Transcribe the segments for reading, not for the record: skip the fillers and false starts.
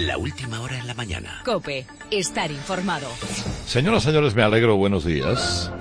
La última hora en la mañana. COPE. Estar informado. Señoras y señores, me alegro. Buenos días.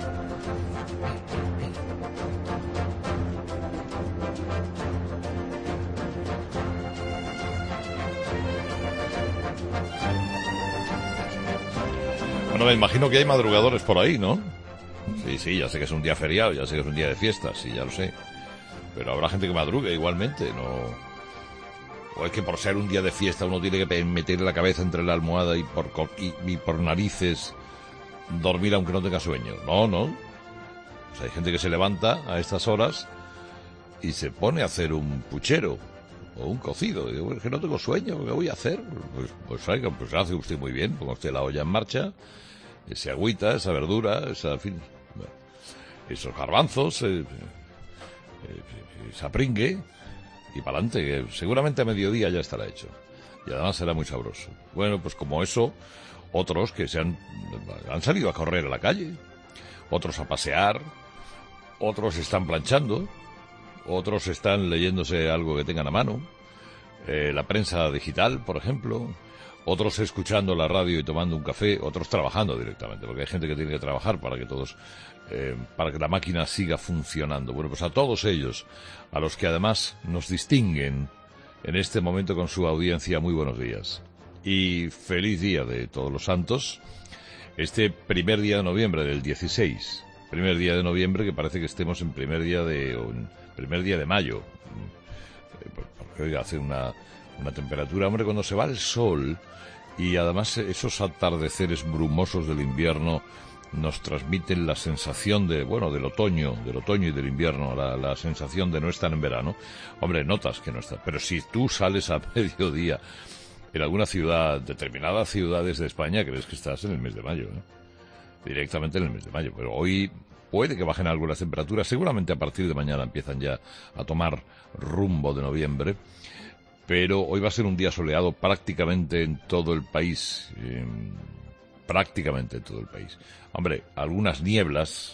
Bueno, me imagino que hay madrugadores por ahí, ¿no? Sí, ya sé que es un día feriado, ya sé que es un día de fiesta, sí, ya lo sé. Pero habrá gente que madrugue igualmente, ¿no? O es que por ser un día de fiesta uno tiene que meter la cabeza entre la almohada y por narices dormir aunque no tenga sueño. No. O sea, hay gente que se levanta a estas horas y se pone a hacer un puchero o un cocido. Y digo, es que no tengo sueño, ¿qué voy a hacer? Pues hace usted muy bien, ponga usted la olla en marcha, ese agüita, esa verdura, en fin, esos garbanzos, esa pringue, y para adelante, que seguramente a mediodía ya estará hecho. Y además será muy sabroso. Bueno, pues como eso, otros que han salido a correr a la calle, otros a pasear, otros están planchando, otros están leyéndose algo que tengan a mano, la prensa digital, por ejemplo, otros escuchando la radio y tomando un café, otros trabajando directamente, porque hay gente que tiene que trabajar para que la máquina siga funcionando. Bueno, pues a todos ellos, a los que además nos distinguen en este momento con su audiencia, muy buenos días. Y feliz día de Todos los Santos, este primer día de noviembre del 16, primer día de noviembre que parece que estemos en primer día de mayo, porque hoy hace una temperatura, hombre, cuando se va el sol y además esos atardeceres brumosos del invierno nos transmiten la sensación del otoño y del invierno, la sensación de no estar en verano. Hombre, notas que no está. Pero si tú sales a mediodía en alguna ciudad, determinadas ciudades de España, crees que estás en el mes de mayo, ¿eh? Directamente en el mes de mayo. Pero hoy puede que bajen algunas temperaturas. Seguramente a partir de mañana empiezan ya a tomar rumbo de noviembre. Pero hoy va a ser un día soleado prácticamente en todo el país. Prácticamente en todo el país. Hombre, algunas nieblas,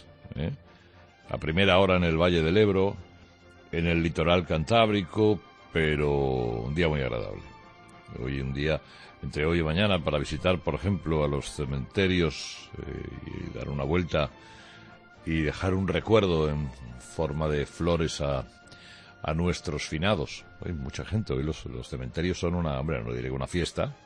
a primera hora en el Valle del Ebro, en el litoral cantábrico, pero un día muy agradable. Hoy un día, entre hoy y mañana, para visitar, por ejemplo, a los cementerios y dar una vuelta y dejar un recuerdo en forma de flores a nuestros finados. Hay mucha gente, hoy los cementerios son no diré una fiesta,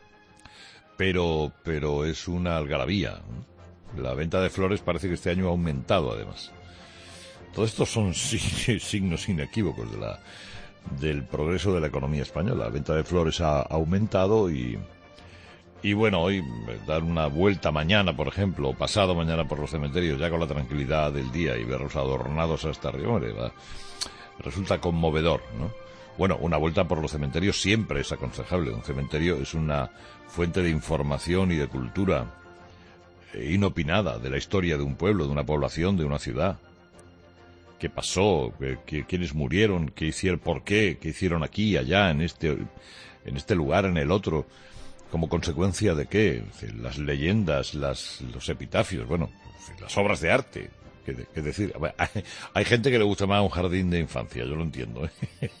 pero es una algarabía, ¿no? La venta de flores parece que este año ha aumentado, además. Todos estos son signos inequívocos del progreso de la economía española. La venta de flores ha aumentado y bueno, hoy dar una vuelta mañana, por ejemplo, o pasado mañana por los cementerios, ya con la tranquilidad del día y verlos adornados hasta arriba, resulta conmovedor, ¿no? Bueno, una vuelta por los cementerios siempre es aconsejable. Un cementerio es una fuente de información y de cultura inopinada de la historia de un pueblo, de una población, de una ciudad. ¿Qué pasó? ¿Quiénes murieron? ¿Qué hicieron? ¿Por qué? ¿Qué hicieron aquí, allá, en este lugar, en el otro? ¿Como consecuencia de qué? Las leyendas, los epitafios, las obras de arte. ¿Qué decir? Hay gente que le gusta más un jardín de infancia, yo lo entiendo, ¿eh?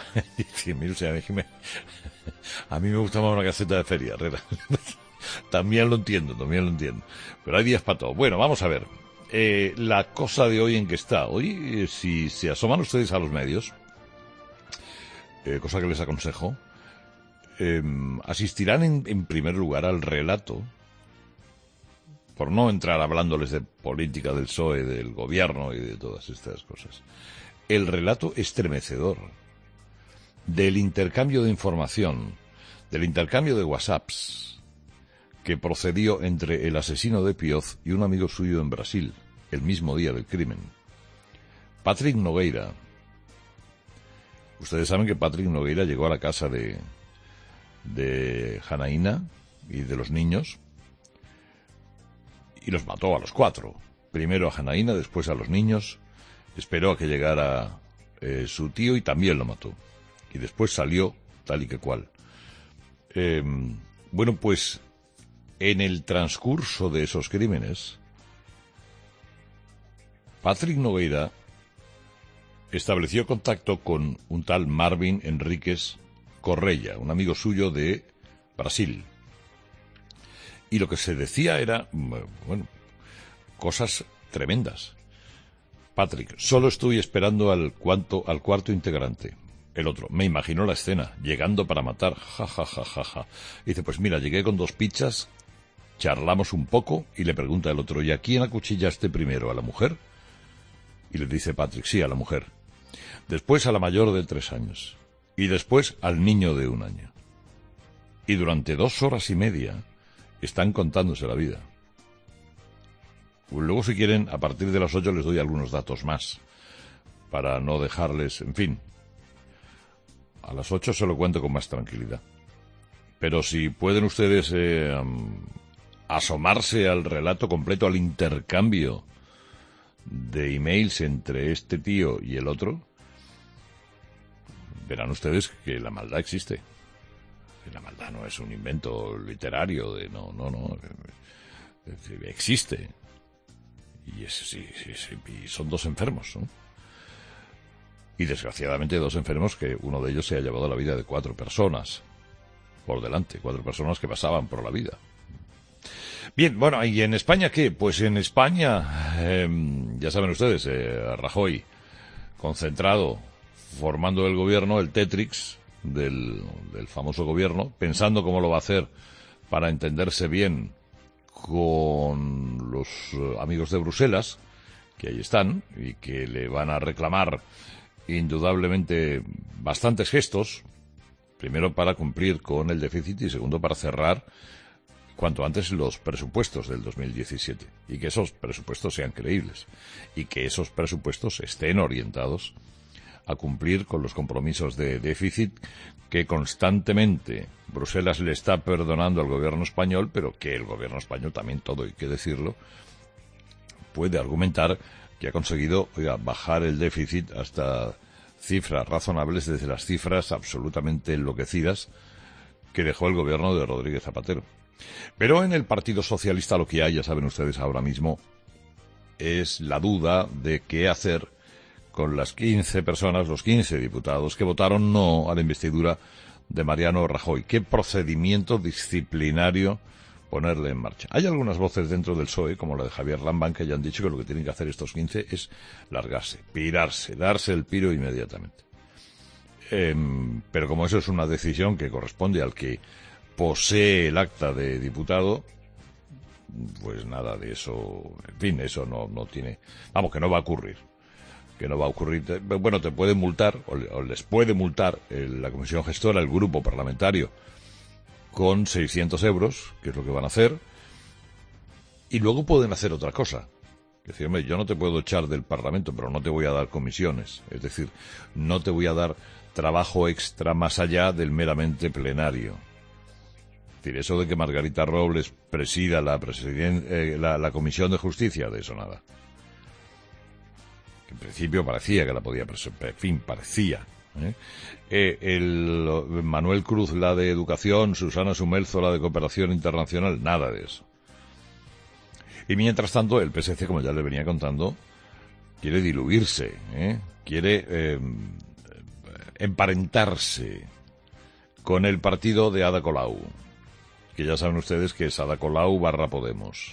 A mí me gusta más una caseta de feria, Herrera. También lo entiendo. Pero hay días para todo. Bueno, vamos a ver. La cosa de hoy en que está. Hoy, si se asoman ustedes a los medios, cosa que les aconsejo, asistirán en primer lugar al relato, por no entrar hablándoles de política del PSOE, del gobierno y de todas estas cosas, el relato estremecedor del intercambio de información, del intercambio de WhatsApps que procedió entre el asesino de Pioz y un amigo suyo en Brasil, el mismo día del crimen. Patrick Nogueira. Ustedes saben que Patrick Nogueira llegó a la casa de Janaína y de los niños y los mató a los 4. Primero a Janaína, después a los niños. Esperó a que llegara su tío y también lo mató. Y después salió tal y que cual. Bueno, pues en el transcurso de esos crímenes, Patrick Nogueira estableció contacto con un tal Marvin Enríquez Correia, un amigo suyo de Brasil. Y lo que se decía era, bueno, cosas tremendas. Patrick, solo estoy esperando al cuarto integrante. El otro, me imagino la escena, llegando para matar, ja, ja, ja, ja, ja. Dice, pues mira, llegué con 2 pizzas, charlamos un poco, y le pregunta el otro, ¿y a quién acuchillaste primero, a la mujer? Y le dice Patrick, sí, a la mujer. Después a la mayor de 3 años. Y después al niño de 1 año. Y durante 2 horas y media están contándose la vida. Luego, si quieren, a partir de las 8 les doy algunos datos más, para no dejarles, en fin. A las 8 se lo cuento con más tranquilidad. Pero si pueden ustedes asomarse al relato completo, al intercambio de emails entre este tío y el otro, verán ustedes que la maldad existe. La maldad no es un invento literario de no. Existe. Y son 2 enfermos, ¿no? Y desgraciadamente 2 enfermos que uno de ellos se ha llevado la vida de 4 personas por delante, 4 personas que pasaban por la vida. Bien, bueno, ¿y en España qué? Pues en España, ya saben ustedes, Rajoy, concentrado, formando el gobierno, el Tetrix del famoso gobierno, pensando cómo lo va a hacer para entenderse bien con los amigos de Bruselas, que ahí están, y que le van a reclamar indudablemente bastantes gestos, primero para cumplir con el déficit y segundo para cerrar cuanto antes los presupuestos del 2017 y que esos presupuestos sean creíbles y que esos presupuestos estén orientados a cumplir con los compromisos de déficit que constantemente Bruselas le está perdonando al gobierno español, pero que el gobierno español también, todo hay que decirlo, puede argumentar que ha conseguido, bajar el déficit hasta cifras razonables desde las cifras absolutamente enloquecidas que dejó el gobierno de Rodríguez Zapatero. Pero en el Partido Socialista lo que hay, ya saben ustedes ahora mismo, es la duda de qué hacer con las 15 personas, los 15 diputados que votaron no a la investidura de Mariano Rajoy. ¿Qué procedimiento disciplinario ponerle en marcha? Hay algunas voces dentro del PSOE, como la de Javier Lambán, que ya han dicho que lo que tienen que hacer estos 15 es largarse, pirarse, darse el piro inmediatamente. Pero como eso es una decisión que corresponde al que posee el acta de diputado, pues nada de eso, en fin, eso no tiene, vamos, que no va a ocurrir. Que no va a ocurrir. Bueno, te pueden multar, o les puede multar la comisión gestora, el grupo parlamentario, con 600 euros, que es lo que van a hacer, y luego pueden hacer otra cosa. Es decir, hombre, yo no te puedo echar del Parlamento, pero no te voy a dar comisiones. Es decir, no te voy a dar trabajo extra más allá del meramente plenario. Es decir, eso de que Margarita Robles presida la Comisión de Justicia, de eso nada. En principio parecía que la podía presentar, en fin, parecía. Manuel Cruz, la de Educación, Susana Sumelzo, la de Cooperación Internacional, nada de eso. Y mientras tanto, el PSC, como ya le venía contando, quiere diluirse, quiere emparentarse con el partido de Ada Colau, que ya saben ustedes que es Ada Colau / Podemos.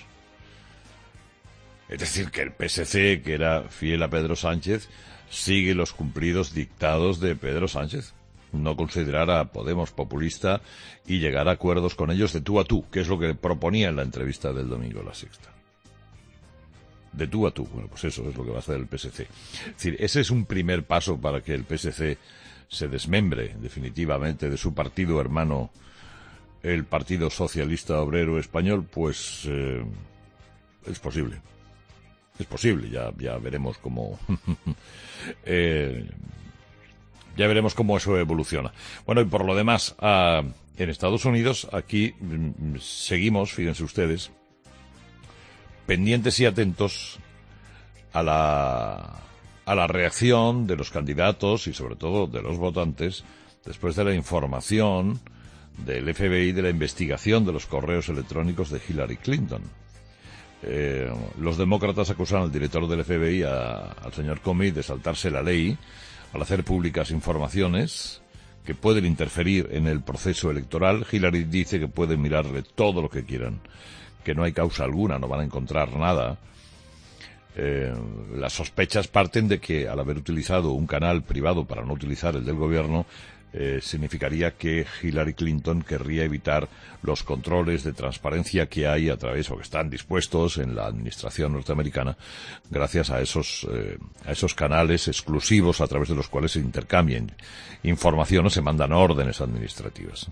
Es decir, que el PSC, que era fiel a Pedro Sánchez, sigue los cumplidos dictados de Pedro Sánchez. No considerar a Podemos populista y llegar a acuerdos con ellos de tú a tú, que es lo que proponía en la entrevista del domingo La Sexta. De tú a tú. Bueno, pues eso es lo que va a hacer el PSC. Es decir, ese es un primer paso para que el PSC se desmembre definitivamente de su partido hermano, el Partido Socialista Obrero Español. Pues es posible. Es posible, ya veremos cómo ya veremos cómo eso evoluciona. Bueno, y por lo demás, en Estados Unidos, aquí seguimos, fíjense ustedes, pendientes y atentos a la reacción de los candidatos y sobre todo de los votantes después de la información del FBI de la investigación de los correos electrónicos de Hillary Clinton. Los demócratas acusan al director del FBI, al señor Comey, de saltarse la ley al hacer públicas informaciones que pueden interferir en el proceso electoral. Hillary dice que pueden mirarle todo lo que quieran, que no hay causa alguna, no van a encontrar nada. Las sospechas parten de que al haber utilizado un canal privado para no utilizar el del gobierno, significaría que Hillary Clinton querría evitar los controles de transparencia que hay a través, o que están dispuestos en la administración norteamericana, gracias a esos canales exclusivos a través de los cuales se intercambian información o se mandan órdenes administrativas.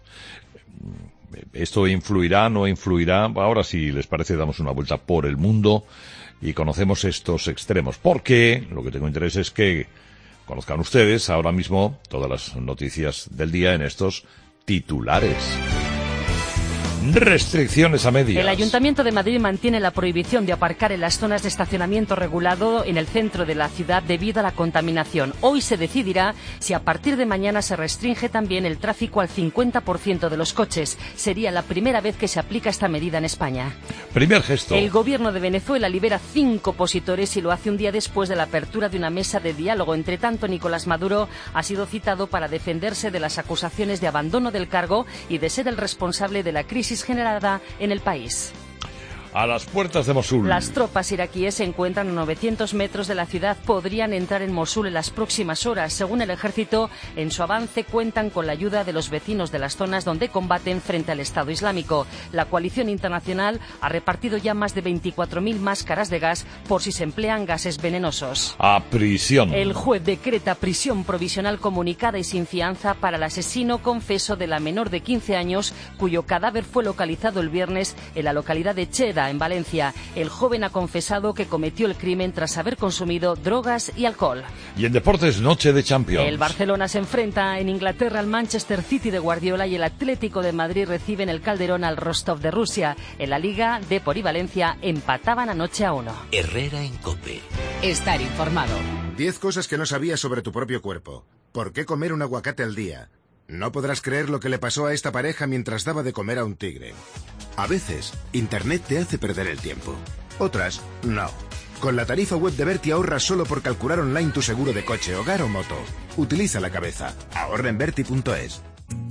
¿Esto influirá, no influirá? Ahora, si les parece, damos una vuelta por el mundo y conocemos estos extremos, porque lo que tengo interés es que conozcan ustedes ahora mismo todas las noticias del día en estos titulares. Restricciones a medias. El Ayuntamiento de Madrid mantiene la prohibición de aparcar en las zonas de estacionamiento regulado en el centro de la ciudad debido a la contaminación. Hoy se decidirá si a partir de mañana se restringe también el tráfico al 50% de los coches. Sería la primera vez que se aplica esta medida en España. Primer gesto. El gobierno de Venezuela libera 5 opositores y lo hace un día después de la apertura de una mesa de diálogo. Entre tanto, Nicolás Maduro ha sido citado para defenderse de las acusaciones de abandono del cargo y de ser el responsable de la crisis generada en el país. A las puertas de Mosul. Las tropas iraquíes se encuentran a 900 metros de la ciudad. Podrían entrar en Mosul en las próximas horas. Según el ejército, en su avance cuentan con la ayuda de los vecinos de las zonas donde combaten frente al Estado Islámico. La coalición internacional ha repartido ya más de 24.000 máscaras de gas por si se emplean gases venenosos. A prisión. El juez decreta prisión provisional comunicada y sin fianza para el asesino confeso de la menor de 15 años, cuyo cadáver fue localizado el viernes en la localidad de Cheda, en Valencia. El joven ha confesado que cometió el crimen tras haber consumido drogas y alcohol. Y en deportes, noche de Champions. El Barcelona se enfrenta en Inglaterra al Manchester City de Guardiola y el Atlético de Madrid recibe en el Calderón al Rostov de Rusia. En la Liga, Depor y Valencia empataban anoche a 1. Herrera en COPE. Estar informado. 10 cosas que no sabías sobre tu propio cuerpo. ¿Por qué comer un aguacate al día? No podrás creer lo que le pasó a esta pareja mientras daba de comer a un tigre. A veces, Internet te hace perder el tiempo. Otras, no. Con la tarifa web de Berti ahorras solo por calcular online tu seguro de coche, hogar o moto. Utiliza la cabeza. Ahorra en Berti.es.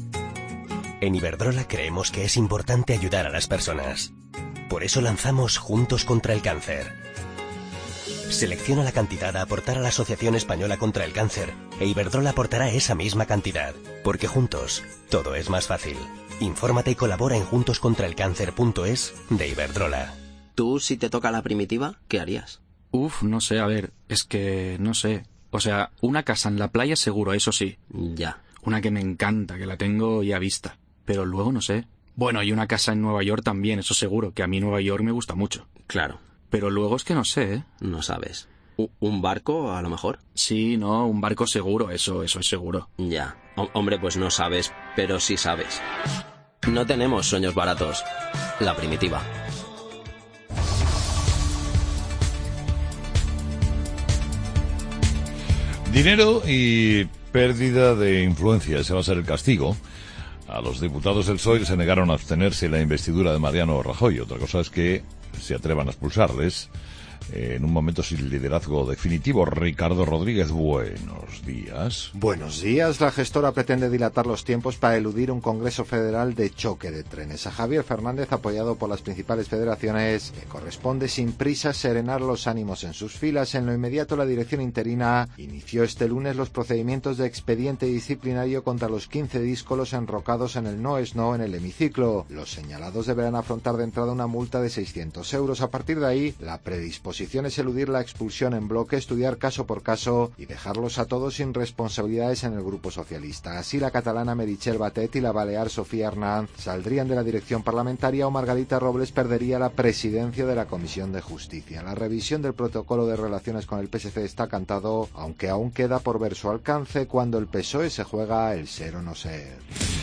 En Iberdrola creemos que es importante ayudar a las personas. Por eso lanzamos Juntos contra el Cáncer. Selecciona la cantidad a aportar a la Asociación Española contra el Cáncer e Iberdrola aportará esa misma cantidad, porque juntos todo es más fácil. Infórmate y colabora en juntoscontraelcáncer.es de Iberdrola. ¿Tú, si te toca la primitiva, qué harías? No sé, a ver, es que no sé. O sea, una casa en la playa seguro, eso sí. Ya. Una que me encanta, que la tengo ya vista. Pero luego no sé. Bueno, y una casa en Nueva York también, eso seguro, que a mí Nueva York me gusta mucho. Claro. Pero luego es que no sé, ¿eh? No sabes. ¿Un barco, a lo mejor? Sí, no, un barco seguro, eso es seguro. Ya. Hombre, pues no sabes, pero sí sabes. No tenemos sueños baratos. La primitiva. Dinero y pérdida de influencia, ese va a ser el castigo. A los diputados del PSOE se negaron a abstenerse en la investidura de Mariano Rajoy. Otra cosa es que se atrevan a expulsarles en un momento sin liderazgo definitivo. Ricardo Rodríguez, buenos días. Buenos días. La gestora pretende dilatar los tiempos para eludir un Congreso Federal de choque de trenes. A Javier Fernández, apoyado por las principales federaciones, le corresponde sin prisa serenar los ánimos en sus filas. En lo inmediato, la dirección interina inició este lunes los procedimientos de expediente disciplinario contra los 15 díscolos enrocados en el no es no en el hemiciclo. Los señalados deberán afrontar de entrada una multa de 600 euros. A partir de ahí, la predisposición es eludir la expulsión en bloque, estudiar caso por caso y dejarlos a todos sin responsabilidades en el Grupo Socialista. Así, la catalana Meritxell Batet y la balear Sofía Hernández saldrían de la dirección parlamentaria o Margarita Robles perdería la presidencia de la Comisión de Justicia. La revisión del protocolo de relaciones con el PSC está cantado, aunque aún queda por ver su alcance cuando el PSOE se juega el ser o no ser.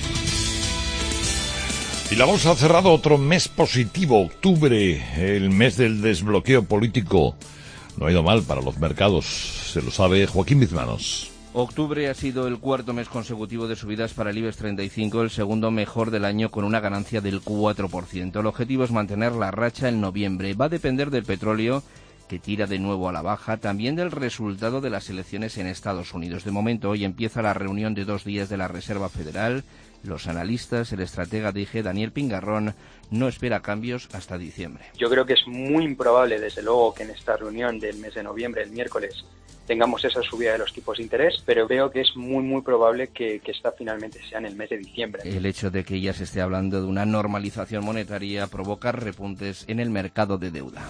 Y la bolsa ha cerrado otro mes positivo, octubre, el mes del desbloqueo político. No ha ido mal para los mercados, se lo sabe Joaquín Bizmanos. Octubre ha sido el cuarto mes consecutivo de subidas para el IBEX 35, el segundo mejor del año con una ganancia del 4%. El objetivo es mantener la racha en noviembre. Va a depender del petróleo, que tira de nuevo a la baja, también del resultado de las elecciones en Estados Unidos. De momento, hoy empieza la reunión de 2 días de la Reserva Federal. Los analistas, el estratega de IG, Daniel Pingarrón, no espera cambios hasta diciembre. Yo creo que es muy improbable, desde luego, que en esta reunión del mes de noviembre, el miércoles, tengamos esa subida de los tipos de interés, pero veo que es muy probable que esta finalmente sea en el mes de diciembre. El hecho de que ya se esté hablando de una normalización monetaria provoca repuntes en el mercado de deuda.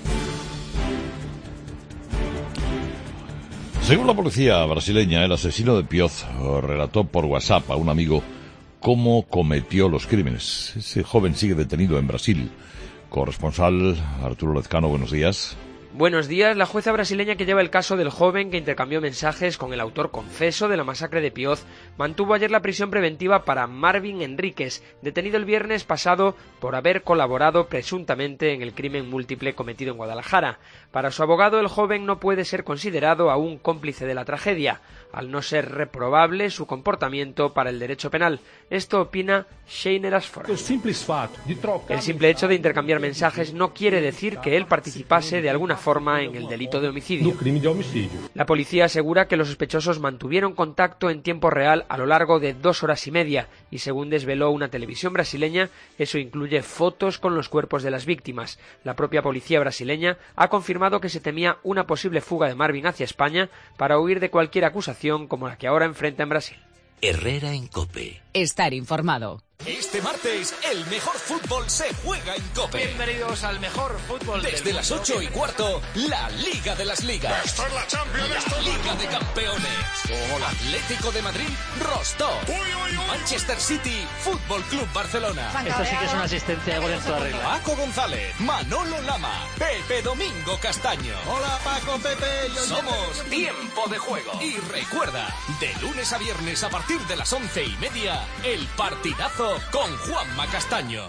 Según la policía brasileña, el asesino de Pioz relató por WhatsApp a un amigo cómo cometió los crímenes. Ese joven sigue detenido en Brasil. Corresponsal Arturo Lezcano, buenos días. Buenos días. La jueza brasileña que lleva el caso del joven que intercambió mensajes con el autor confeso de la masacre de Pioz mantuvo ayer la prisión preventiva para Marvin Enríquez, detenido el viernes pasado por haber colaborado presuntamente en el crimen múltiple cometido en Guadalajara. Para su abogado, el joven no puede ser considerado aún cómplice de la tragedia, al no ser reprobable su comportamiento para el derecho penal. Esto opina Sheiner Asfora. El simple hecho de intercambiar mensajes no quiere decir que él participase de alguna forma en el delito de homicidio. La policía asegura que los sospechosos mantuvieron contacto en tiempo real a lo largo de 2 horas y media y, según desveló una televisión brasileña, eso incluye fotos con los cuerpos de las víctimas. La propia policía brasileña ha confirmado que se temía una posible fuga de Marvin hacia España para huir de cualquier acusación como la que ahora enfrenta en Brasil. Herrera en COPE. Estar informado. Este martes, el mejor fútbol se juega en COPE. Bienvenidos al mejor fútbol Desde las 8:15, la Liga de las Ligas. ¡Esto es la Champions! La Liga de Campeones. Atlético de Madrid, Rostov. Manchester City, Fútbol Club Barcelona. Esto sí que es una asistencia de gol en toda regla. Paco González, Manolo Lama, Pepe Domingo Castaño. Hola Paco, Pepe. Somos Tiempo de Juego. Y recuerda, de lunes a viernes a partir de las 11:30, el partidazo con Juanma Castaño.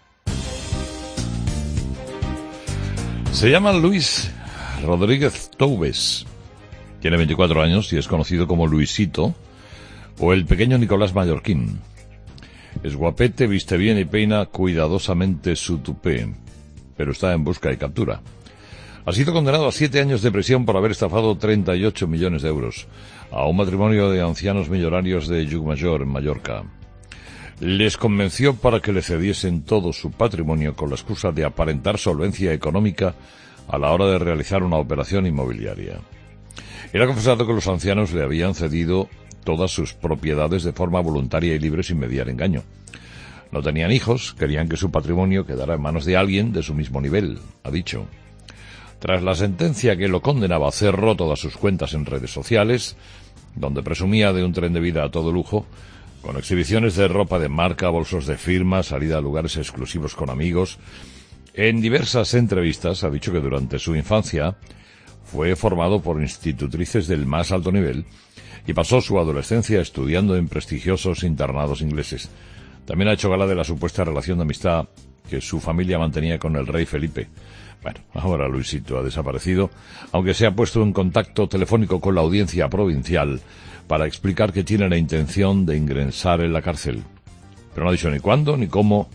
Se llama Luis Rodríguez Toubes. Tiene 24 años y es conocido como Luisito o el pequeño Nicolás Mallorquín. Es guapete, viste bien y peina cuidadosamente su tupé, pero está en busca y captura. Ha sido condenado a 7 años de prisión por haber estafado 38 millones de euros a un matrimonio de ancianos millonarios de Llucmajor, en Mallorca. Les convenció para que le cediesen todo su patrimonio con la excusa de aparentar solvencia económica a la hora de realizar una operación inmobiliaria. Él ha confesado que los ancianos le habían cedido todas sus propiedades de forma voluntaria y libre sin mediar engaño. No tenían hijos, querían que su patrimonio quedara en manos de alguien de su mismo nivel, ha dicho. Tras la sentencia que lo condenaba, cerró todas sus cuentas en redes sociales, donde presumía de un tren de vida a todo lujo, con exhibiciones de ropa de marca, bolsos de firma, salida a lugares exclusivos con amigos. En diversas entrevistas ha dicho que durante su infancia fue formado por institutrices del más alto nivel y pasó su adolescencia estudiando en prestigiosos internados ingleses. También ha hecho gala de la supuesta relación de amistad que su familia mantenía con el rey Felipe. Bueno, ahora Luisito ha desaparecido, aunque se ha puesto en contacto telefónico con la audiencia provincial para explicar que tiene la intención de ingresar en la cárcel. Pero no ha dicho ni cuándo, ni cómo,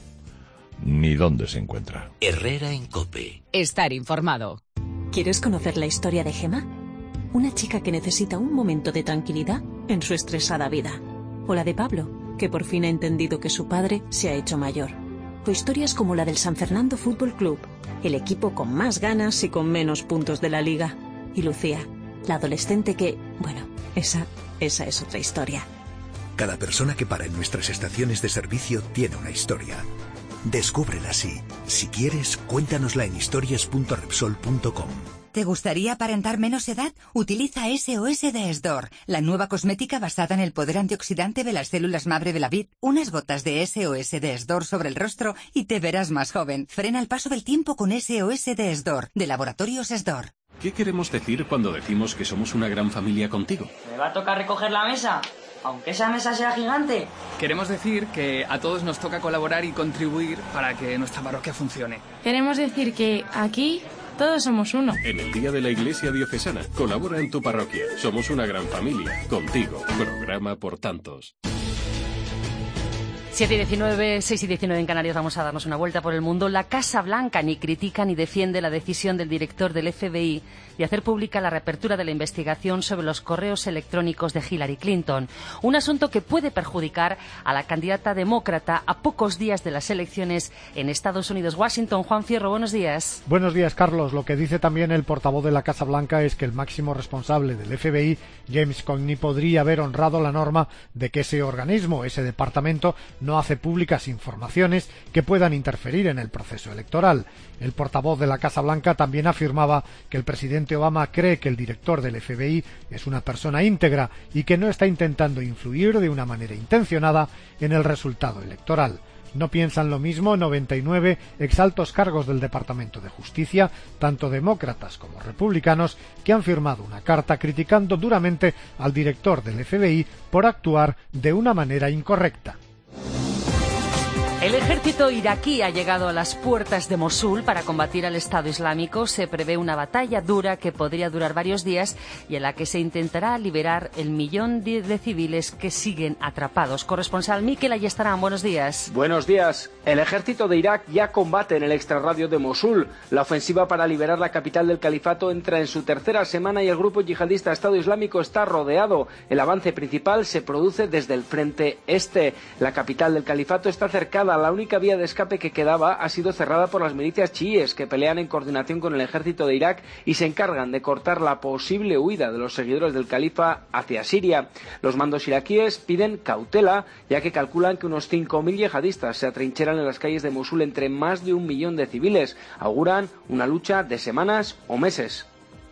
ni dónde se encuentra. Herrera en COPE. Estar informado. ¿Quieres conocer la historia de Gemma? Una chica que necesita un momento de tranquilidad en su estresada vida. O la de Pablo, que por fin ha entendido que su padre se ha hecho mayor. O historias como la del San Fernando Fútbol Club, el equipo con más ganas y con menos puntos de la liga. Y Lucía, la adolescente que, bueno, esa es otra historia. Cada persona que para en nuestras estaciones de servicio tiene una historia. Descúbrela así. Si quieres, cuéntanosla en historias.repsol.com. ¿Te gustaría aparentar menos edad? Utiliza SOS de Esdor, la nueva cosmética basada en el poder antioxidante de las células madre de la vid. Unas gotas de SOS de Esdor sobre el rostro y te verás más joven. Frena el paso del tiempo con SOS de Esdor, de Laboratorios Esdor. ¿Qué queremos decir cuando decimos que somos una gran familia contigo? ¿Me va a tocar recoger la mesa? Aunque esa mesa sea gigante. Queremos decir que a todos nos toca colaborar y contribuir para que nuestra parroquia funcione. Queremos decir que aquí todos somos uno. En el Día de la Iglesia Diocesana, colabora en tu parroquia. Somos una gran familia. Contigo. Programa por tantos. 7:19, 6:19 en Canarias, vamos a darnos una vuelta por el mundo. La Casa Blanca ni critica ni defiende la decisión del director del FBI de hacer pública la reapertura de la investigación sobre los correos electrónicos de Hillary Clinton. Un asunto que puede perjudicar a la candidata demócrata a pocos días de las elecciones en Estados Unidos. Washington, Juan Fierro, buenos días. Buenos días, Carlos. Lo que dice también el portavoz de la Casa Blanca es que el máximo responsable del FBI, James Comey, podría haber honrado la norma de que ese organismo, ese departamento, no hace públicas informaciones que puedan interferir en el proceso electoral. El portavoz de la Casa Blanca también afirmaba que el presidente Obama cree que el director del FBI es una persona íntegra y que no está intentando influir de una manera intencionada en el resultado electoral. No piensan lo mismo 99 exaltos cargos del Departamento de Justicia, tanto demócratas como republicanos, que han firmado una carta criticando duramente al director del FBI por actuar de una manera incorrecta. El ejército iraquí ha llegado a las puertas de Mosul para combatir al Estado Islámico. Se prevé una batalla dura que podría durar varios días y en la que se intentará liberar el 1.000.000 de civiles que siguen atrapados. Corresponsal Miquel Ayestarán, buenos días. Buenos días. El ejército de Irak ya combate en el extrarradio de Mosul. La ofensiva para liberar la capital del califato entra en su tercera semana y el grupo yihadista Estado Islámico está rodeado. El avance principal se produce desde el frente este. La capital del califato está cercada. La única vía de escape que quedaba ha sido cerrada por las milicias chiíes que pelean en coordinación con el ejército de Irak y se encargan de cortar la posible huida de los seguidores del califa hacia Siria. Los mandos iraquíes piden cautela, ya que calculan que unos 5.000 yihadistas se atrincheran en las calles de Mosul entre más de 1 millón de civiles. Auguran una lucha de semanas o meses.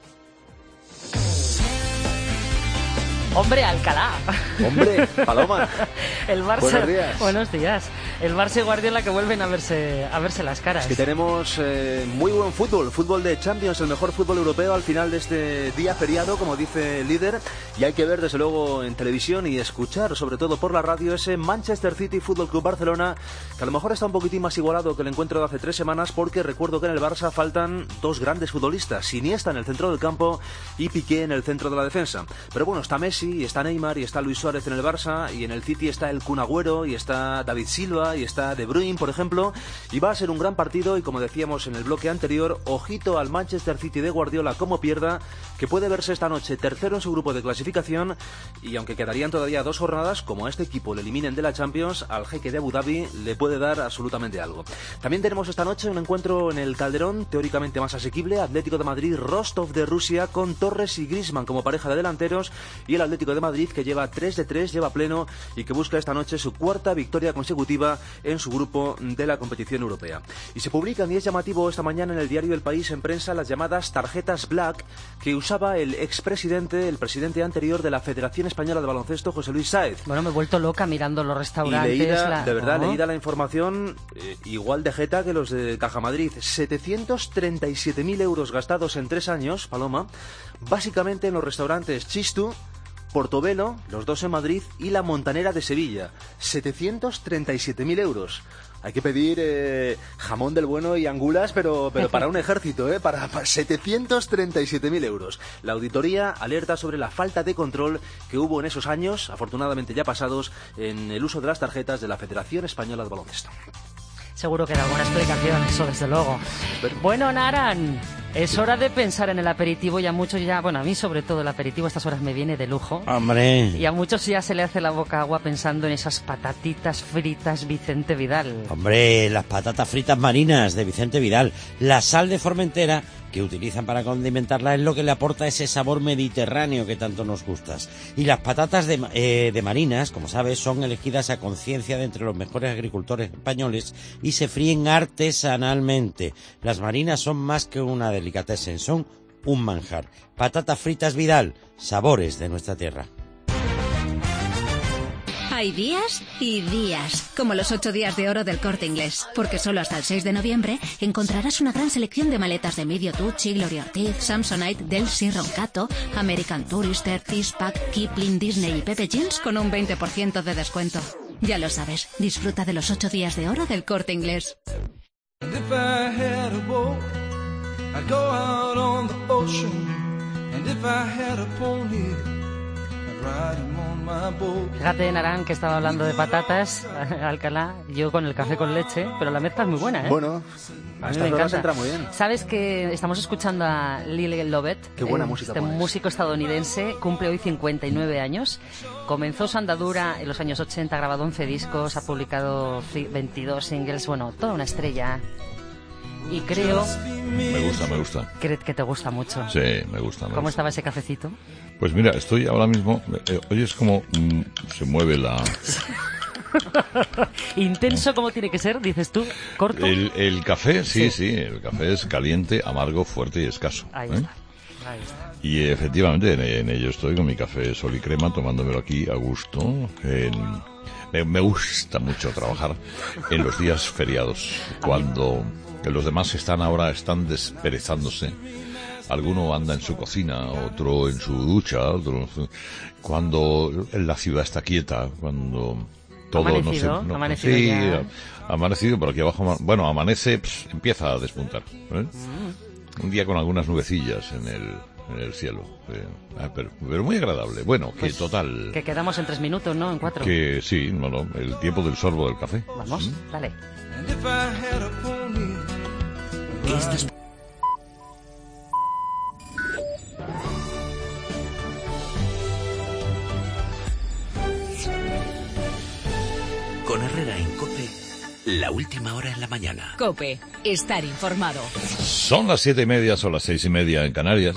Hombre, Alcalá. Hombre, Paloma. El Barça. Buenos días. Buenos días. El Barça y Guardiola que vuelven a verse las caras. Es que tenemos muy buen fútbol de Champions, el mejor fútbol europeo al final de este día feriado, como dice el líder, y hay que ver desde luego en televisión y escuchar, sobre todo por la radio, ese Manchester City Fútbol Club Barcelona, que a lo mejor está un poquitín más igualado que el encuentro de hace 3 semanas, porque recuerdo que en el Barça faltan 2 grandes futbolistas, Iniesta en el centro del campo y Piqué en el centro de la defensa. Pero bueno, está Messi, y está Neymar, y está Luis Suárez en el Barça, y en el City está el Kun Agüero, y está David Silva, y está De Bruyne, por ejemplo, y va a ser un gran partido, y como decíamos en el bloque anterior, ojito al Manchester City de Guardiola como pierda, que puede verse esta noche tercero en su grupo de clasificación, y aunque quedarían todavía 2 jornadas, como a este equipo le eliminen de la Champions, al jeque de Abu Dhabi le puede dar absolutamente algo. También tenemos esta noche un encuentro en el Calderón, teóricamente más asequible, Atlético de Madrid, Rostov de Rusia, con Torres y Griezmann como pareja de delanteros, y el Atlético de Madrid que lleva 3 de 3, lleva pleno y que busca esta noche su 4ª victoria consecutiva en su grupo de la competición europea. Y se publican, y es llamativo esta mañana en el diario El País en prensa, las llamadas tarjetas black que usaba el expresidente, el presidente anterior de la Federación Española de Baloncesto, José Luis Sáez. Bueno, me he vuelto loca mirando los restaurantes. Y leída la información, igual de jeta que los de Caja Madrid. 737.000 euros gastados en 3 años, Paloma, básicamente en los restaurantes Chistu, Portobelo, los 2 en Madrid, y La Montanera de Sevilla. 737.000 euros. Hay que pedir jamón del bueno y angulas, pero para un ejército, para 737.000 euros. La auditoría alerta sobre la falta de control que hubo en esos años, afortunadamente ya pasados, en el uso de las tarjetas de la Federación Española de Baloncesto. Seguro que era alguna explicación, eso desde luego. Bueno, Naran, es hora de pensar en el aperitivo, y a muchos ya, bueno, a mí sobre todo el aperitivo a estas horas me viene de lujo. ¡Hombre! Y a muchos ya se le hace la boca agua pensando en esas patatitas fritas Vicente Vidal. ¡Hombre! Las patatas fritas marinas de Vicente Vidal, la sal de Formentera que utilizan para condimentarla es lo que le aporta ese sabor mediterráneo que tanto nos gusta. Y las patatas de marinas, como sabes, son elegidas a conciencia de entre los mejores agricultores españoles y se fríen artesanalmente. Las marinas son más que una delicatessen, son un manjar. Patatas fritas Vidal, sabores de nuestra tierra. Hay días y días, como los 8 días de oro del Corte Inglés, porque solo hasta el 6 de noviembre encontrarás una gran selección de maletas de Medio Tucci, Gloria Ortiz, Samsonite, Delcy, Roncato, American Tourister, Fishpack, Kipling, Disney y Pepe Jeans con un 20% de descuento. Ya lo sabes, disfruta de los 8 días de oro del Corte Inglés. Fíjate, Narán, que estaba hablando de patatas, Alcalá, yo con el café con leche, pero la mezcla es muy buena, ¿eh? Bueno, a estas horas entra muy bien. ¿Sabes que estamos escuchando a Lil Lovett? Qué buena música pones. Músico estadounidense, cumple hoy 59 años. Comenzó su andadura en los años 80, ha grabado 11 discos, ha publicado 22 singles, bueno, toda una estrella. Y creo... Me gusta. Que te gusta mucho. Sí, me gusta. ¿Cómo estaba ese cafecito? Pues mira, estoy ahora mismo... oyes cómo se mueve la... Intenso como tiene que ser, dices tú, corto. El café, sí, el café es caliente, amargo, fuerte y escaso. Ahí está. Y efectivamente en ello estoy con mi café Sol y Crema, tomándomelo aquí a gusto. Me gusta mucho trabajar en los días feriados, cuando los demás están desperezándose. Alguno anda en su cocina, otro en su ducha, otro cuando la ciudad está quieta, cuando todo amanecido por aquí abajo. Bueno, amanece, empieza a despuntar, ¿eh? Un día con algunas nubecillas en el cielo, pero muy agradable. Bueno, pues, que total... Que quedamos en 3 minutos, ¿no? En 4. Que sí, el tiempo del sorbo del café. Vamos, dale. Con Herrera en COPE, la última hora en la mañana. COPE, estar informado. Son las 7:30, son las 6:30 en Canarias.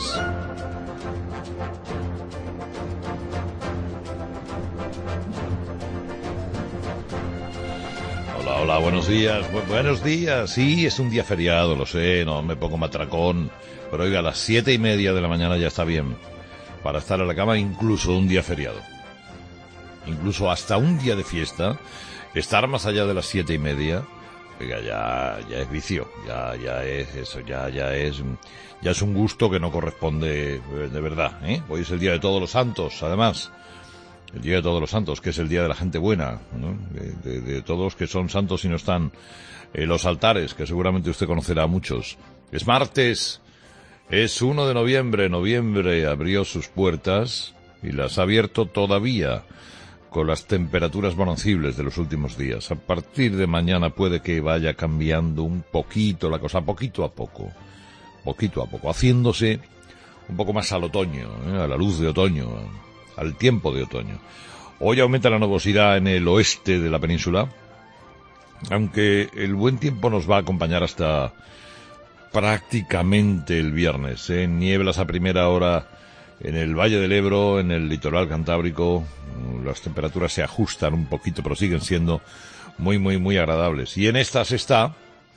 Hola, buenos días. Buenos días. Sí, es un día feriado, lo sé, no me pongo matracón. Pero oiga, a las 7:30 de la mañana ya está bien. Para estar en la cama, incluso un día feriado. Incluso hasta un día de fiesta. Estar más allá de las 7:30, oiga, ya es vicio. Ya es eso, ya es un gusto que no corresponde de verdad, ¿eh? Hoy es el Día de Todos los Santos, además. El Día de Todos los Santos, que es el Día de la gente buena, ¿no? De todos los que son santos y no están en los altares, que seguramente usted conocerá a muchos. Es martes, es 1 de noviembre. Noviembre abrió sus puertas y las ha abierto todavía con las temperaturas bonancibles de los últimos días. A partir de mañana puede que vaya cambiando un poquito la cosa, poquito a poco, haciéndose un poco más al otoño, a la luz de otoño, al tiempo de otoño. Hoy aumenta la nubosidad en el oeste de la península, aunque el buen tiempo nos va a acompañar hasta prácticamente el viernes. Nieblas a primera hora en el Valle del Ebro, en el litoral cantábrico. Las temperaturas se ajustan un poquito, pero siguen siendo muy, muy, muy agradables. Y en esas está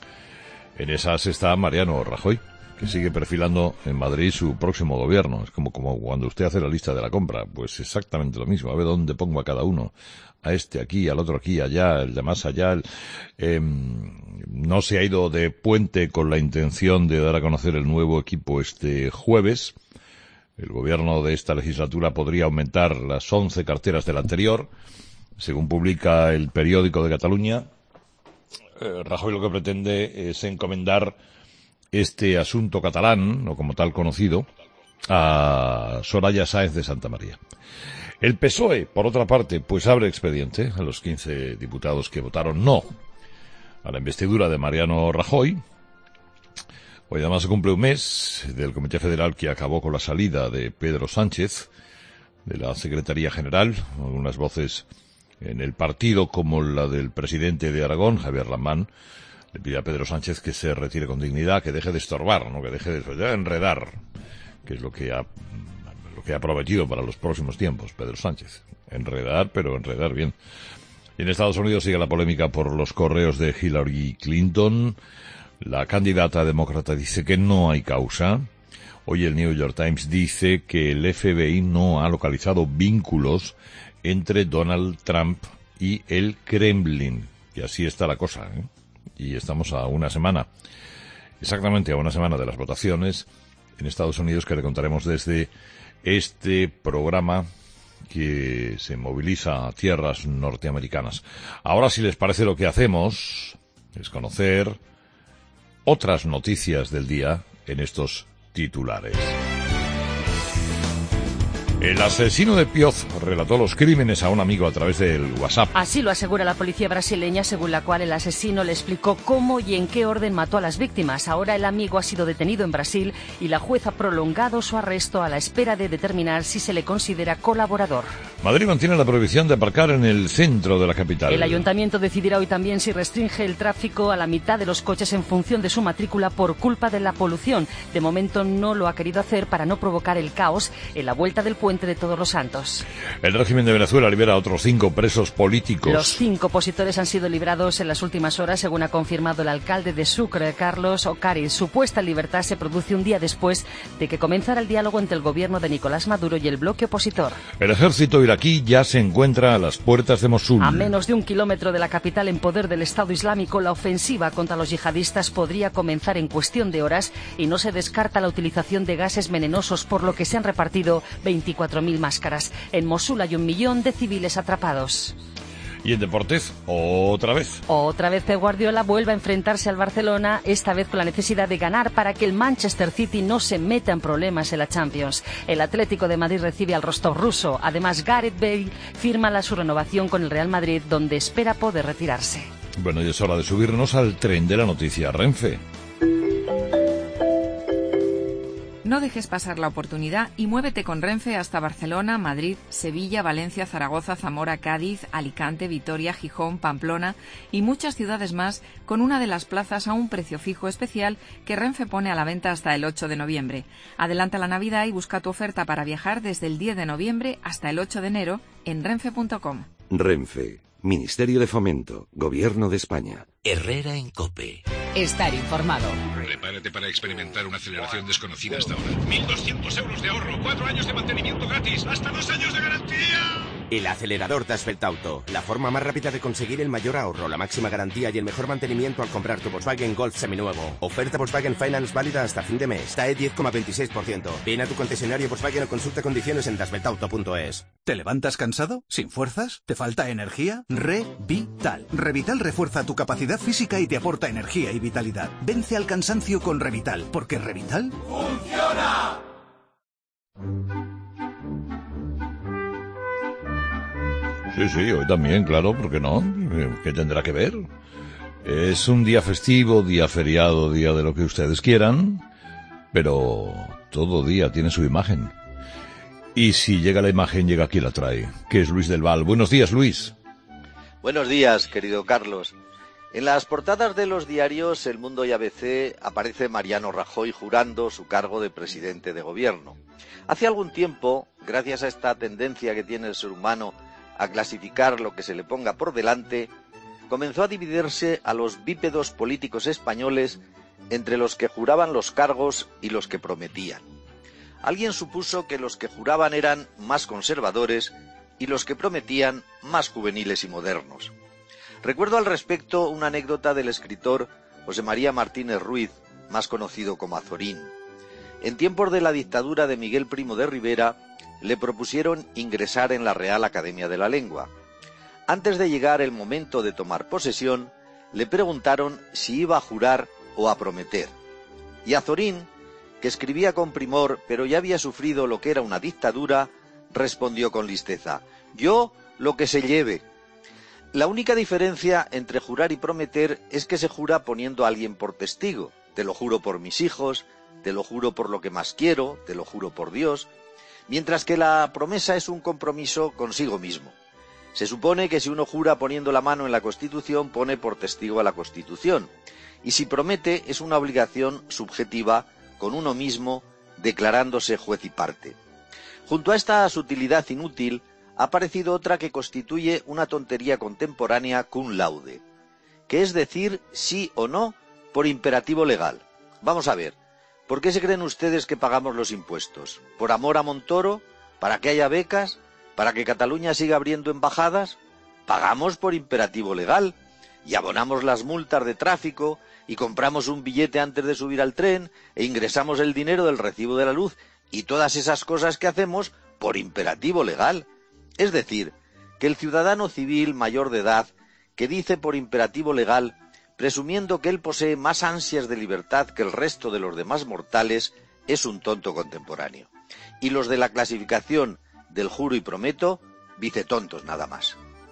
Mariano Rajoy, que sigue perfilando en Madrid su próximo gobierno. Es como cuando usted hace la lista de la compra, pues exactamente lo mismo. A ver dónde pongo a cada uno. A este aquí, al otro aquí, allá, el de más allá. No se ha ido de puente con la intención de dar a conocer el nuevo equipo este jueves. El gobierno de esta legislatura podría aumentar las 11 carteras del anterior, según publica el Periódico de Cataluña. Rajoy lo que pretende es encomendar este asunto catalán, o como tal conocido, a Soraya Sáenz de Santamaría. El PSOE, por otra parte, pues abre expediente a los 15 diputados que votaron no a la investidura de Mariano Rajoy. Hoy además se cumple un mes del Comité Federal que acabó con la salida de Pedro Sánchez de la Secretaría General. Algunas voces en el partido, como la del presidente de Aragón, Javier Lamán, le pide a Pedro Sánchez que se retire con dignidad, que deje de estorbar, ¿no? Que deje de enredar, que es lo que ha prometido para los próximos tiempos Pedro Sánchez. Enredar, pero enredar bien. Y en Estados Unidos sigue la polémica por los correos de Hillary Clinton. La candidata demócrata dice que no hay causa. Hoy el New York Times dice que el FBI no ha localizado vínculos entre Donald Trump y el Kremlin. Y así está la cosa, ¿eh? Y estamos a una semana, exactamente a una semana de las votaciones en Estados Unidos, que le contaremos desde este programa que se moviliza a tierras norteamericanas. Ahora, si les parece, lo que hacemos es conocer otras noticias del día en estos titulares. El asesino de Pioz relató los crímenes a un amigo a través del WhatsApp. Así lo asegura la policía brasileña, según la cual el asesino le explicó cómo y en qué orden mató a las víctimas. Ahora el amigo ha sido detenido en Brasil y la juez ha prolongado su arresto a la espera de determinar si se le considera colaborador. Madrid mantiene la prohibición de aparcar en el centro de la capital. El ayuntamiento decidirá hoy también si restringe el tráfico a la mitad de los coches en función de su matrícula por culpa de la polución. De momento no lo ha querido hacer para no provocar el caos en la vuelta del puente de Todos los Santos. El régimen de Venezuela libera a otros 5 presos políticos. Los 5 opositores han sido liberados en las últimas horas, según ha confirmado el alcalde de Sucre, Carlos Ocariz. Su puesta en libertad se produce un día después de que comenzara el diálogo entre el gobierno de Nicolás Maduro y el bloque opositor. El ejército iraquí ya se encuentra a las puertas de Mosul. A menos de 1 kilómetro de la capital en poder del Estado Islámico, la ofensiva contra los yihadistas podría comenzar en cuestión de horas y no se descarta la utilización de gases venenosos, por lo que se han repartido 24.000 máscaras. En Mosul hay 1 millón de civiles atrapados. Y en deportes, otra vez. Otra vez Pep Guardiola vuelve a enfrentarse al Barcelona, esta vez con la necesidad de ganar para que el Manchester City no se meta en problemas en la Champions. El Atlético de Madrid recibe al Rostov ruso. Además, Gareth Bale firma su renovación con el Real Madrid, donde espera poder retirarse. Bueno, y es hora de subirnos al tren de la noticia Renfe. No dejes pasar la oportunidad y muévete con Renfe hasta Barcelona, Madrid, Sevilla, Valencia, Zaragoza, Zamora, Cádiz, Alicante, Vitoria, Gijón, Pamplona y muchas ciudades más, con una de las plazas a un precio fijo especial que Renfe pone a la venta hasta el 8 de noviembre. Adelanta la Navidad y busca tu oferta para viajar desde el 10 de noviembre hasta el 8 de enero en renfe.com. Renfe, Ministerio de Fomento, Gobierno de España. Herrera en COPE. Estar informado. Prepárate para experimentar una aceleración desconocida hasta ahora. 1.200 euros de ahorro, 4 años de mantenimiento gratis, hasta 2 años de garantía. El acelerador de Asfaltauto, la forma más rápida de conseguir el mayor ahorro, la máxima garantía y el mejor mantenimiento al comprar tu Volkswagen Golf seminuevo. Oferta Volkswagen Finance válida hasta fin de mes. TAE 10,26%. Ven a tu concesionario Volkswagen o consulta condiciones en dasveltauto.es. ¿Te levantas cansado? ¿Sin fuerzas? ¿Te falta energía? Revital. Revital refuerza tu capacidad física y te aporta energía y vitalidad. Vence al cansancio con Revital, porque Revital ¡funciona! Sí, hoy también, claro, ¿por qué no? ¿Qué tendrá que ver? Es un día festivo, día feriado, día de lo que ustedes quieran, pero todo día tiene su imagen. Y si llega la imagen, llega quien la trae, que es Luis del Val. Buenos días, Luis. Buenos días, querido Carlos. En las portadas de los diarios El Mundo y ABC aparece Mariano Rajoy jurando su cargo de presidente de gobierno. Hace algún tiempo, gracias a esta tendencia que tiene el ser humano a clasificar lo que se le ponga por delante, comenzó a dividirse a los bípedos políticos españoles entre los que juraban los cargos y los que prometían. Alguien supuso que los que juraban eran más conservadores y los que prometían más juveniles y modernos. Recuerdo al respecto una anécdota del escritor José María Martínez Ruiz, más conocido como Azorín. En tiempos de la dictadura de Miguel Primo de Rivera, le propusieron ingresar en la Real Academia de la Lengua. Antes de llegar el momento de tomar posesión, le preguntaron si iba a jurar o a prometer. Y Azorín, que escribía con primor, pero ya había sufrido lo que era una dictadura, respondió con listeza: yo lo que se lleve. La única diferencia entre jurar y prometer es que se jura poniendo a alguien por testigo. Te lo juro por mis hijos, te lo juro por lo que más quiero, te lo juro por Dios. Mientras que la promesa es un compromiso consigo mismo. Se supone que si uno jura poniendo la mano en la Constitución, pone por testigo a la Constitución. Y si promete, es una obligación subjetiva con uno mismo, declarándose juez y parte. Junto a esta sutilidad inútil, ha aparecido otra que constituye una tontería contemporánea cum laude, que es decir sí o no por imperativo legal. Vamos a ver. ¿Por qué se creen ustedes que pagamos los impuestos? ¿Por amor a Montoro? ¿Para que haya becas? ¿Para que Cataluña siga abriendo embajadas? Pagamos por imperativo legal y abonamos las multas de tráfico y compramos un billete antes de subir al tren e ingresamos el dinero del recibo de la luz y todas esas cosas que hacemos por imperativo legal. Es decir, que el ciudadano civil mayor de edad que dice por imperativo legal, presumiendo que él posee más ansias de libertad que el resto de los demás mortales, es un tonto contemporáneo. Y los de la clasificación del juro y prometo, vicetontos nada más.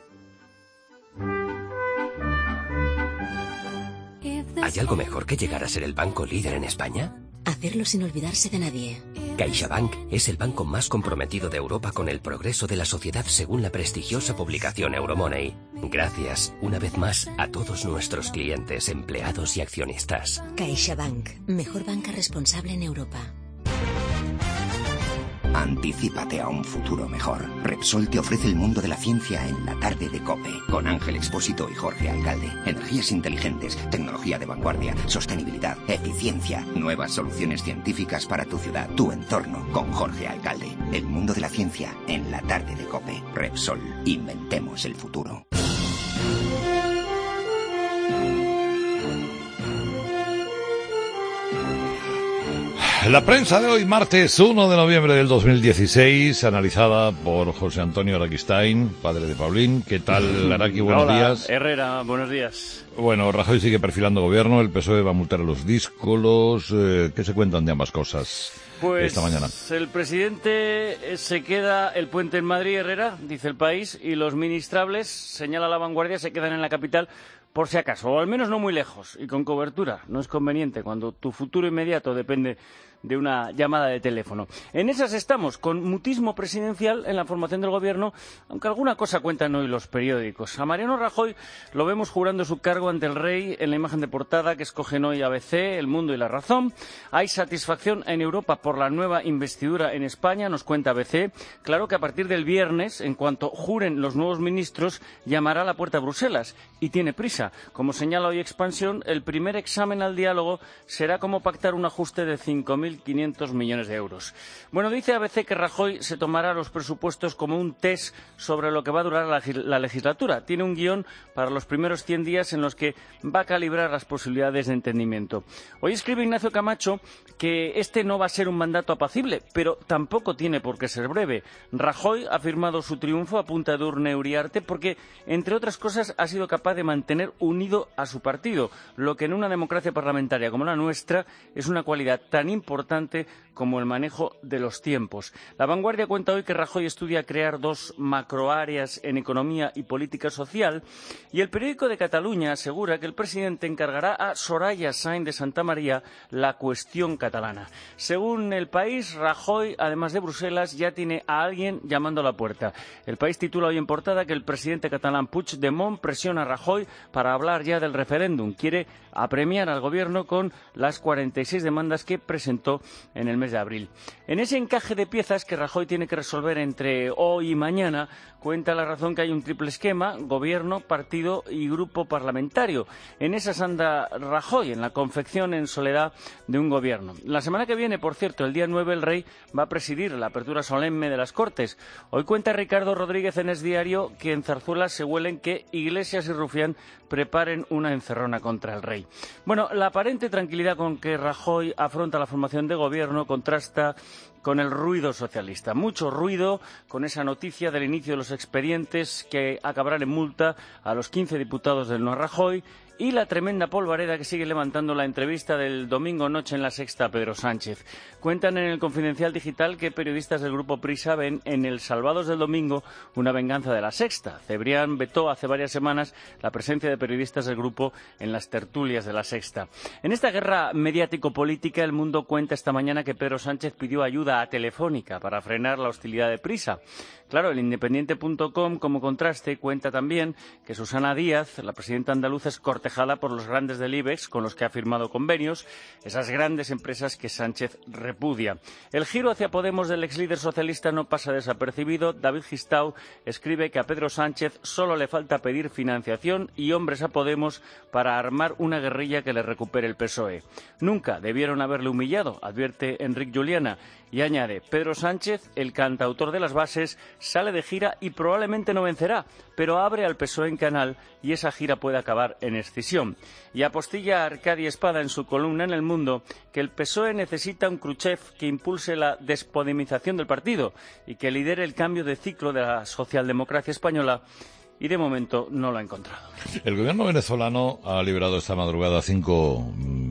¿Hay algo mejor que llegar a ser el banco líder en España? Hacerlo sin olvidarse de nadie. CaixaBank es el banco más comprometido de Europa con el progreso de la sociedad según la prestigiosa publicación Euromoney. Gracias, una vez más, a todos nuestros clientes, empleados y accionistas. CaixaBank, mejor banca responsable en Europa. Anticípate a un futuro mejor. Repsol te ofrece el mundo de la ciencia en la tarde de COPE, con Ángel Expósito y Jorge Alcalde. Energías inteligentes, tecnología de vanguardia, sostenibilidad, eficiencia, nuevas soluciones científicas para tu ciudad, tu entorno, con Jorge Alcalde. El mundo de la ciencia en la tarde de COPE. Repsol, inventemos el futuro. La prensa de hoy, martes 1 de noviembre del 2016, analizada por José Antonio Araquistain, padre de Paulín. ¿Qué tal, Araqui? Buenos días. Herrera, buenos días. Bueno, Rajoy sigue perfilando gobierno, el PSOE va a multar a los díscolos. ¿Qué se cuentan de ambas cosas esta mañana? El presidente se queda el puente en Madrid, Herrera, dice El País, y los ministrables, señala La Vanguardia, se quedan en la capital por si acaso, o al menos no muy lejos y con cobertura. No es conveniente cuando tu futuro inmediato depende de una llamada de teléfono. En esas estamos, con mutismo presidencial en la formación del gobierno, aunque alguna cosa cuentan hoy los periódicos. A Mariano Rajoy lo vemos jurando su cargo ante el rey en la imagen de portada que escogen hoy ABC, El Mundo y La Razón. Hay satisfacción en Europa por la nueva investidura en España, nos cuenta ABC. Claro que a partir del viernes, en cuanto juren los nuevos ministros, llamará a la puerta a Bruselas y tiene prisa. Como señala hoy Expansión, el primer examen al diálogo será cómo pactar un ajuste de 5.500 millones de euros. Bueno, dice ABC que Rajoy se tomará los presupuestos como un test sobre lo que va a durar la legislatura. Tiene un guión para los primeros 100 días en los que va a calibrar las posibilidades de entendimiento. Hoy escribe Ignacio Camacho que este no va a ser un mandato apacible, pero tampoco tiene por qué ser breve. Rajoy ha firmado su triunfo a punta de Edurne e Uriarte porque, entre otras cosas, ha sido capaz de mantener unido a su partido, lo que en una democracia parlamentaria como la nuestra es una cualidad tan importante como el manejo de los tiempos. La Vanguardia cuenta hoy que Rajoy estudia crear 2 macroáreas en economía y política social, y el periódico de Cataluña asegura que el presidente encargará a Soraya Sáenz de Santamaría la cuestión catalana. Según El País, Rajoy, además de Bruselas, ya tiene a alguien llamando a la puerta. El País titula hoy en portada que el presidente catalán Puigdemont presiona a Rajoy para hablar ya del referéndum. Quiere apremiar al gobierno con las 46 demandas que presentó en el mes de abril. En ese encaje de piezas que Rajoy tiene que resolver entre hoy y mañana, cuenta La Razón que hay un triple esquema: gobierno, partido y grupo parlamentario. En esas anda Rajoy, en la confección en soledad de un gobierno. La semana que viene, por cierto, el día 9, el rey va a presidir la apertura solemne de las Cortes. Hoy cuenta Ricardo Rodríguez en Es Diario que en Zarzuela se huelen que Iglesias y Rufián preparen una encerrona contra el rey. Bueno, la aparente tranquilidad con que Rajoy afronta la formación de gobierno contrasta con el ruido socialista. Mucho ruido con esa noticia del inicio de los expedientes que acabarán en multa a los 15 diputados del No a Rajoy, y la tremenda polvareda que sigue levantando la entrevista del domingo noche en La Sexta a Pedro Sánchez. Cuentan en el Confidencial Digital que periodistas del Grupo Prisa ven en el Salvados del domingo una venganza de La Sexta. Cebrián vetó hace varias semanas la presencia de periodistas del grupo en las tertulias de La Sexta. En esta guerra mediático-política, El Mundo cuenta esta mañana que Pedro Sánchez pidió ayuda a Telefónica para frenar la hostilidad de Prisa. Claro, el Independiente.com, como contraste, cuenta también que Susana Díaz, la presidenta andaluza, es cortejada por los grandes del IBEX con los que ha firmado convenios, esas grandes empresas que Sánchez repudia. El giro hacia Podemos del exlíder socialista no pasa desapercibido. David Gistau escribe que a Pedro Sánchez solo le falta pedir financiación y hombres a Podemos para armar una guerrilla que le recupere el PSOE. Nunca debieron haberle humillado, advierte Enric Juliana, y añade: Pedro Sánchez, el cantautor de las bases, sale de gira y probablemente no vencerá, pero abre al PSOE en canal y esa gira puede acabar en escisión. Y apostilla a Arcadi Espada en su columna en El Mundo que el PSOE necesita un Khrushchev que impulse la despodemización del partido y que lidere el cambio de ciclo de la socialdemocracia española, y de momento no lo ha encontrado. El gobierno venezolano ha liberado esta madrugada 5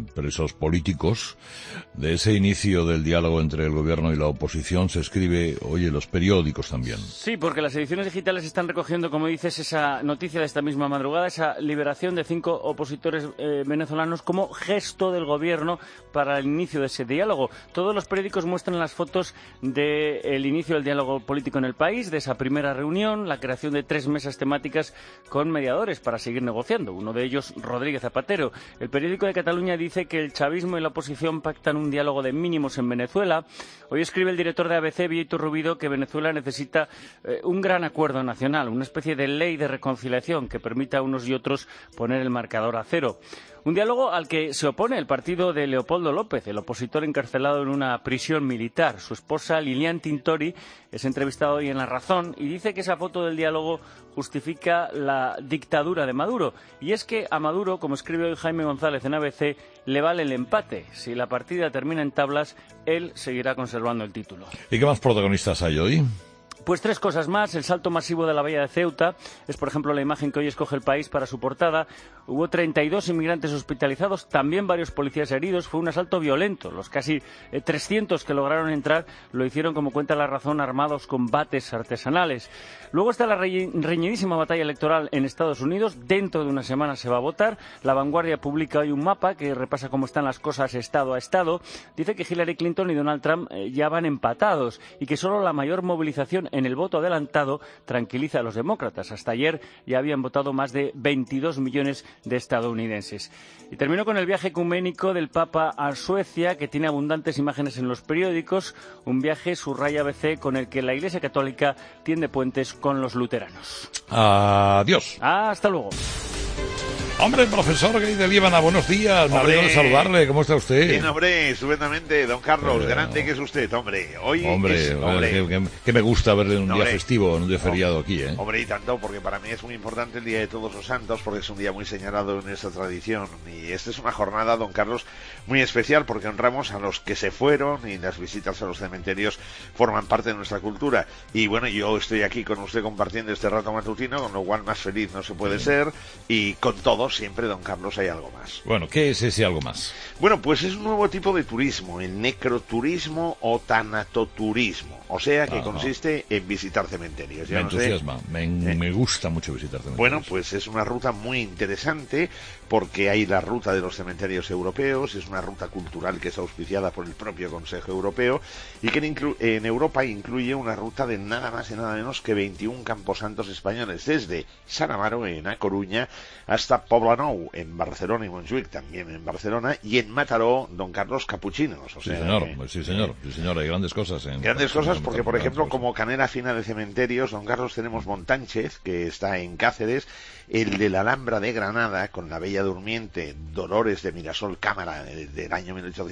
presos políticos. De ese inicio del diálogo entre el gobierno y la oposición se escribe hoy en los periódicos también. Sí, porque las ediciones digitales están recogiendo, como dices, esa noticia de esta misma madrugada, esa liberación de 5 opositores venezolanos como gesto del gobierno para el inicio de ese diálogo. Todos los periódicos muestran las fotos del inicio del diálogo político en el país, de esa primera reunión, la creación de 3 mesas temáticas con mediadores para seguir negociando. Uno de ellos, Rodríguez Zapatero. El periódico de Cataluña dice que el chavismo y la oposición pactan un diálogo de mínimos en Venezuela. Hoy escribe el director de ABC, Víctor Rubido, que Venezuela necesita un gran acuerdo nacional, una especie de ley de reconciliación que permita a unos y otros poner el marcador a cero. Un diálogo al que se opone el partido de Leopoldo López, el opositor encarcelado en una prisión militar. Su esposa, Lilian Tintori, es entrevistada hoy en La Razón y dice que esa foto del diálogo justifica la dictadura de Maduro. Y es que a Maduro, como escribe hoy Jaime González en ABC, le vale el empate. Si la partida termina en tablas, él seguirá conservando el título. ¿Y qué más protagonistas hay hoy? Pues 3 cosas más. El salto masivo de la bahía de Ceuta es, por ejemplo, la imagen que hoy escoge El País para su portada. Hubo 32 inmigrantes hospitalizados, también varios policías heridos. Fue un asalto violento. Los casi 300 que lograron entrar lo hicieron, como cuenta La Razón, armados con bates artesanales. Luego está la reñidísima batalla electoral en Estados Unidos. Dentro de una semana se va a votar. La Vanguardia publica hoy un mapa que repasa cómo están las cosas estado a estado. Dice que Hillary Clinton y Donald Trump ya van empatados y que solo la mayor movilización en el voto adelantado tranquiliza a los demócratas. Hasta ayer ya habían votado más de 22 millones de estadounidenses. Y termino con el viaje ecuménico del Papa a Suecia, que tiene abundantes imágenes en los periódicos. Un viaje, subraya ABC, con el que la Iglesia Católica tiende puentes con los luteranos. Adiós. Hasta luego. Hombre, profesor Gay de Líbana, buenos días. Me alegro de saludarle. ¿Cómo está usted? Bien, hombre, estupendamente. Don Carlos, grande que es usted, hombre. Hoy que me gusta verle en un día festivo, en un día feriado aquí, ¿eh? Hombre, y tanto, porque para mí es muy importante el Día de Todos los Santos, porque es un día muy señalado en esta tradición. Y esta es una jornada, don Carlos, muy especial, porque honramos a los que se fueron y las visitas a los cementerios forman parte de nuestra cultura. Y bueno, yo estoy aquí con usted compartiendo este rato matutino, con lo cual más feliz no se puede ser. Y con todo, siempre, don Carlos, hay algo más. Bueno, ¿qué es ese algo más? Bueno, pues es un nuevo tipo de turismo, el necroturismo o tanatoturismo. O sea, que consiste en visitar cementerios. Me entusiasma, me gusta mucho visitar cementerios. Bueno, pues es una ruta muy interesante porque hay la ruta de los cementerios europeos, es una ruta cultural que es auspiciada por el propio Consejo Europeo y que en Europa incluye una ruta de nada más y nada menos que 21 camposantos españoles, desde San Amaro, en A Coruña, hasta Poblenou, en Barcelona, y Montjuïc, también en Barcelona, y en Mataró, don Carlos, capuchinos. O sea, sí, señor, hay grandes cosas. Grandes cosas porque, por ejemplo, como canera fina de cementerios, don Carlos, tenemos Montánchez, que está en Cáceres, el de la Alhambra de Granada, con la Bella Durmiente, Dolores de Mirasol Cámara, del año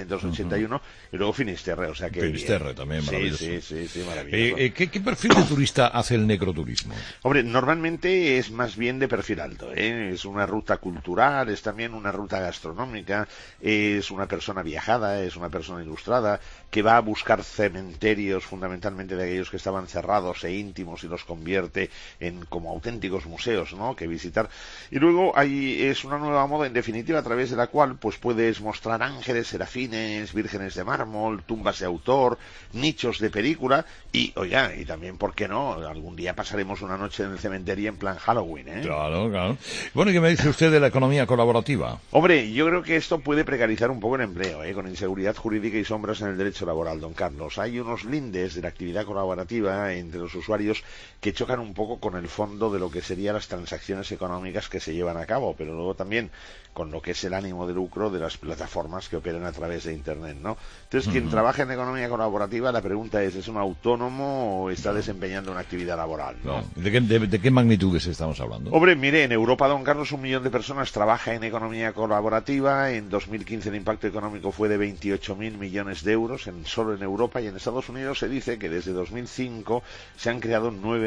1881, y luego Finisterre, o sea que... Finisterre también, maravilloso. Sí, maravilloso. ¿Qué perfil de turista hace el necroturismo? Hombre, normalmente es más bien de perfil alto, ¿eh? Es una ruta cultural, es también una ruta gastronómica, es una persona viajada, es una persona ilustrada, que va a buscar cementerios, fundamentalmente de aquellos que estaban cerrados e íntimos, y los convierte en como auténticos museos, ¿no?, que visitar. Y luego es una nueva moda, en definitiva, a través de la cual pues puedes mostrar ángeles, serafines, vírgenes de mármol, tumbas de autor, nichos de película, y también, ¿por qué no?, algún día pasaremos una noche en el cementerio en plan Halloween, ¿eh? Claro. Bueno, ¿y qué me dice usted de la economía colaborativa? Hombre, yo creo que esto puede precarizar un poco el empleo, con inseguridad jurídica y sombras en el derecho laboral, don Carlos. Hay unos lindes de la actividad colaborativa entre los usuarios que chocan un poco con el fondo de lo que serían las transacciones económicas que se llevan a cabo, pero luego también con lo que es el ánimo de lucro de las plataformas que operan a través de Internet, ¿no? Entonces, quien trabaja en economía colaborativa, la pregunta ¿es un autónomo o está desempeñando una actividad laboral? ¿No? ¿De qué magnitudes estamos hablando? Hombre, mire, en Europa, don Carlos, 1 millón de personas trabaja en economía colaborativa. En 2015 el impacto económico fue de 28.000 millones de euros solo en Europa, y en Estados Unidos se dice que desde 2005 se han creado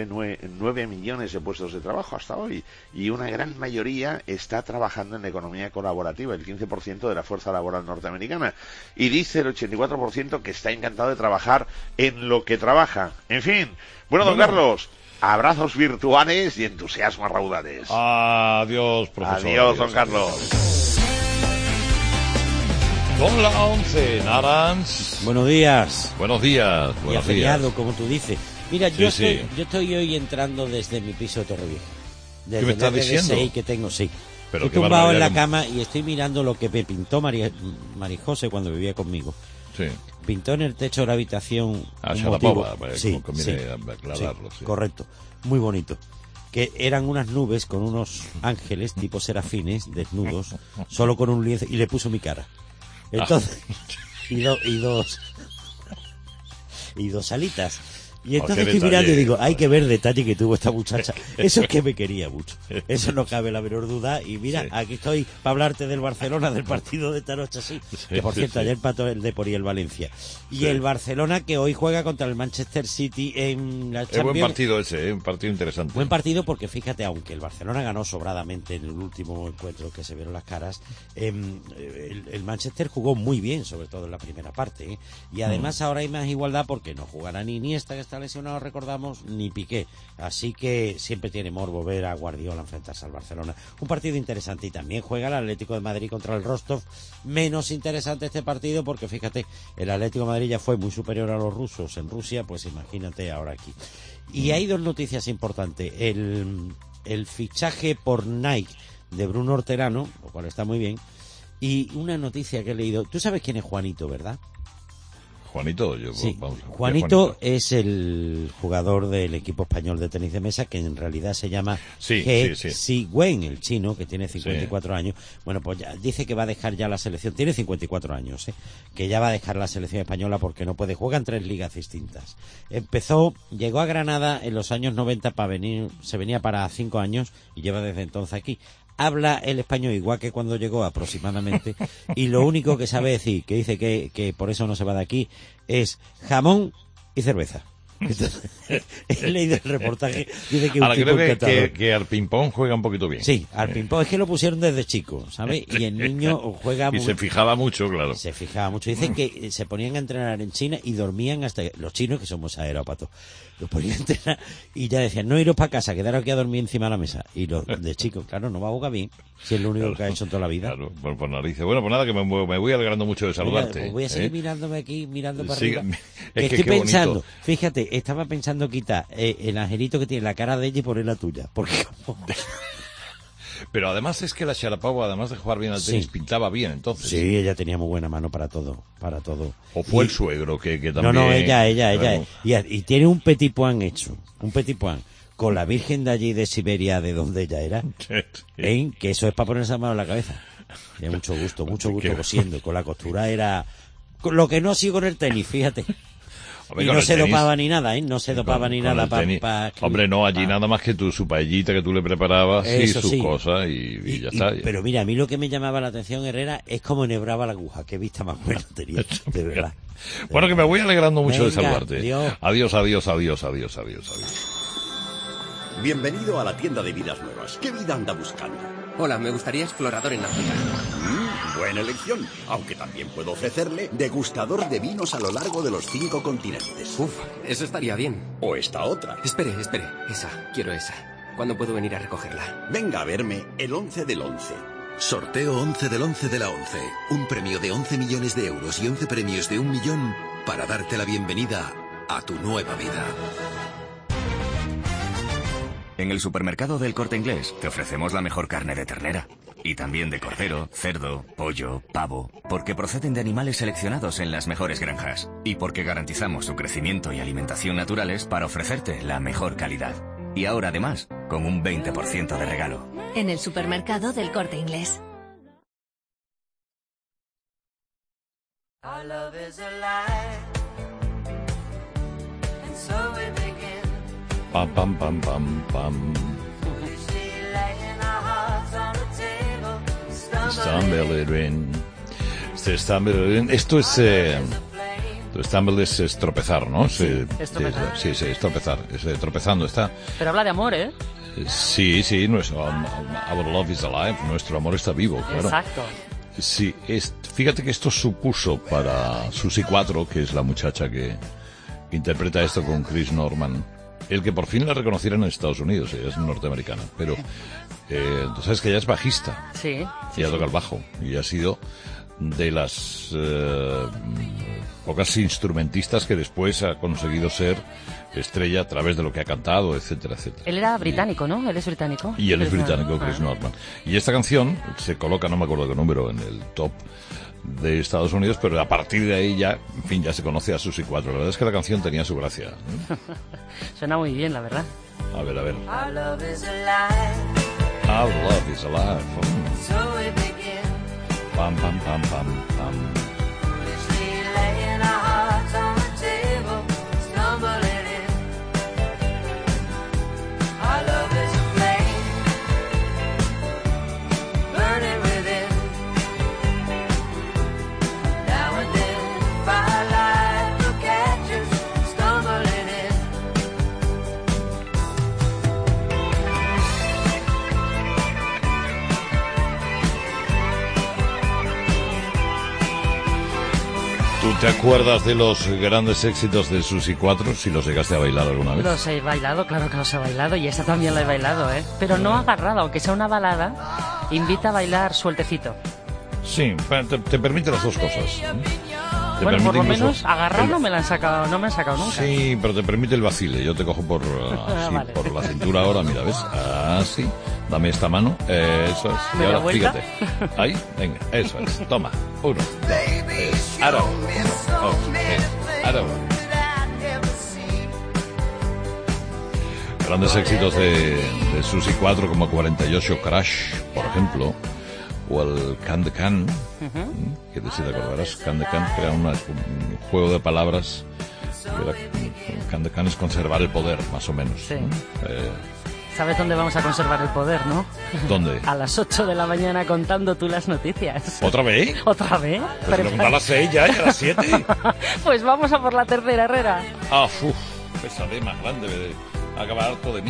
9 millones de puestos de trabajo hasta hoy, y una gran mayoría está trabajando en economía colaborativa, el 15% de la fuerza laboral norteamericana, y dice el 84% que está encantado de trabajar en lo que trabaja. En fin, bueno, don Carlos, abrazos virtuales y entusiasmo a raudales. Adiós, profesor. Adiós, don Carlos. Con la 11, Narans. Buenos días. Buenos días. Y afiliado, como tú dices. Mira, yo Sí. estoy hoy entrando desde mi piso de Torrevieja. Desde ¿Qué me estás el diciendo? 6 que tengo, sí. Pero Estoy tumbado en la cama y estoy mirando lo que me pintó Marijose cuando vivía conmigo. Sí. Pintó en el techo de la habitación un motivo. Sí, aclararlo. Sí. Correcto. Muy bonito. Que eran unas nubes con unos ángeles tipo serafines desnudos, solo con un lienzo, y le puso mi cara. Entonces, y dos alitas. Y entonces estoy mirando y digo, hay que ver el detalle que tuvo esta muchacha. Eso es que me quería mucho. Eso no cabe la menor duda. Y mira, aquí estoy para hablarte del Barcelona, del partido de esta noche, sí. Que por cierto, ayer empató el Depor y el Valencia. Y el Barcelona que hoy juega contra el Manchester City en la Champions. Es buen partido ese, un partido interesante. Buen partido porque fíjate, aunque el Barcelona ganó sobradamente en el último encuentro que se vieron las caras, el Manchester jugó muy bien, sobre todo en la primera parte. Y además ahora hay más igualdad porque no jugará ni Iniesta, que está lesionado, recordamos, ni Piqué. Así que siempre tiene morbo ver a Guardiola enfrentarse al Barcelona. Un partido interesante. Y también juega el Atlético de Madrid contra el Rostov. Menos interesante este partido porque fíjate, el Atlético de Madrid ya fue muy superior a los rusos en Rusia, pues imagínate ahora aquí. Y hay dos noticias importantes. El fichaje por Nike de Bruno Horterano, lo cual está muy bien. Y una noticia que he leído. Tú sabes quién es Juanito, ¿verdad? Juanito, sí. Vamos, Juanito es el jugador del equipo español de tenis de mesa que en realidad se llama He Sigwen, el chino, que tiene 54 años. Bueno, pues ya dice que va a dejar ya la selección. Tiene 54 años, que ya va a dejar la selección española porque no puede. Juega en 3 ligas distintas. Llegó a Granada en los años 90 se venía para 5 años y lleva desde entonces aquí. Habla el español igual que cuando llegó aproximadamente y lo único que sabe decir, que dice que por eso no se va de aquí, es jamón y cerveza. Entonces, he leído el reportaje, dice que un tipo creo que al ping-pong juega un poquito bien. Sí, al ping-pong es que lo pusieron desde chico, ¿sabes? Y el niño juega y se fijaba mucho, claro. Se fijaba mucho. Dicen que se ponían a entrenar en China y dormían hasta los chinos, que somos aerópatos, los ponían a entrenar y ya decían, no iros para casa, quedaros aquí a dormir encima de la mesa. Y los de chicos, claro, no va a jugar bien, si es lo único que ha hecho en toda la vida. Claro, por narices. Bueno, pues nada, que me voy alegrando mucho de saludarte. Pues voy a seguir mirándome aquí, mirando para arriba. Es que estoy pensando, fíjate, estaba pensando quitar el angelito que tiene la cara de ella y poner la tuya, porque Pero además es que la Sharapova, además de jugar bien al tenis, pintaba bien, entonces. Sí, ella tenía muy buena mano para todo. O fue el suegro que también. No, ella. Y tiene un petit point hecho, con la Virgen de allí de Siberia, de donde ella era, que eso es para ponerse la mano en la cabeza. Tiene mucho gusto cosiendo, con la costura era lo que no sigo con el tenis, fíjate. Hombre, y no se dopaba ni nada, no se dopaba ni nada para... Hombre, no, allí nada más que su paellita que tú le preparabas y sus cosas y ya está. Pero mira, a mí lo que me llamaba la atención, Herrera, es cómo enhebraba la aguja. Qué vista más buena tenía, de verdad. Bueno, que me voy alegrando mucho de Venga, saludarte. Adiós. Bienvenido a la tienda de vidas nuevas. ¿Qué vida anda buscando? Hola, me gustaría explorador en África. Buena elección, aunque también puedo ofrecerle degustador de vinos a lo largo de los 5 continentes. Uf, eso estaría bien. O esta otra. Espere, quiero esa. ¿Cuándo puedo venir a recogerla? Venga a verme el 11 del 11. Sorteo 11 del 11 de la 11. Un premio de 11 millones de euros y 11 premios de 1 millón para darte la bienvenida a tu nueva vida. En el supermercado del Corte Inglés te ofrecemos la mejor carne de ternera. Y también de cordero, cerdo, pollo, pavo. Porque proceden de animales seleccionados en las mejores granjas. Y porque garantizamos su crecimiento y alimentación naturales para ofrecerte la mejor calidad. Y ahora además, con un 20% de regalo. En el supermercado del Corte Inglés. Pam, pam, pam, pam, pam. Stumbling. Esto es... Stumble es tropezar, ¿no? Es tropezar. Sí, es tropezar. Tropezando está. Pero habla de amor, ¿eh? Sí, Our Love is Alive, nuestro amor está vivo, claro. Exacto. Sí, fíjate que esto supuso para Susie 4, que es la muchacha que interpreta esto con Chris Norman, el que por fin la reconocieron en Estados Unidos. Ella es norteamericana, pero tú sabes que ella es bajista. Sí. Ella toca el bajo y ha sido de las pocas instrumentistas que después ha conseguido ser estrella a través de lo que ha cantado, etcétera, etcétera. Él era británico, ¿no? Él es británico. Y él es británico, Chris Norman. Y esta canción se coloca, no me acuerdo qué número, en el top de Estados Unidos, pero a partir de ahí ya, en fin, ya se conoce a Susie 4. La verdad es que la canción tenía su gracia. Suena muy bien, la verdad. A ver, a ver. Our love is alive. Our love is alive. So we begin. Pam, pam, pam, pam, pam. Foolishly laying our hearts on the table, stumbling in. Our love is a flame, burning within. Now and then, firelight will catch us, stumbling in. ¿Tú te acuerdas de los grandes éxitos de Susie 4, si los llegaste a bailar alguna vez? Los he bailado, claro que los he bailado, y esta también la he bailado, ¿eh? Pero no agarrada, aunque sea una balada, invita a bailar sueltecito. Sí, te permite las dos cosas. Bueno, por lo menos agarrar no me han sacado nunca. Sí, pero te permite el vacile. Yo te cojo por Vale. por la cintura ahora, mira, ¿ves? Así. Dame esta mano. Eso es. Y ¿Me da ahora, vuelta? fíjate. Ahí, venga, eso es. Toma. 1, 2, 3. Ahora. Ahora. Grandes éxitos de Susie 4 como 48 Crash, por ejemplo. O el Can de Can, que si te acordarás, Can de Can, que era un juego de palabras. Can de Can es conservar el poder, más o menos. Sí. ¿Sabes dónde vamos a conservar el poder, no? ¿Dónde? A las 8 de la mañana contando tú las noticias. ¿Otra vez? ¿Otra vez? Pues me a las 6 ya, a las 7. Pues vamos a por la tercera, Herrera. Pesadez más grande de acabar harto de mí.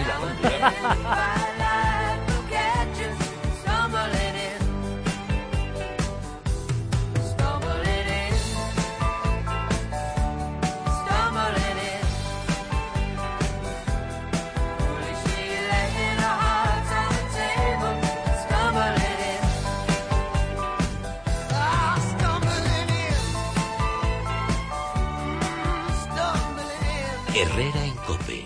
Herrera en COPE.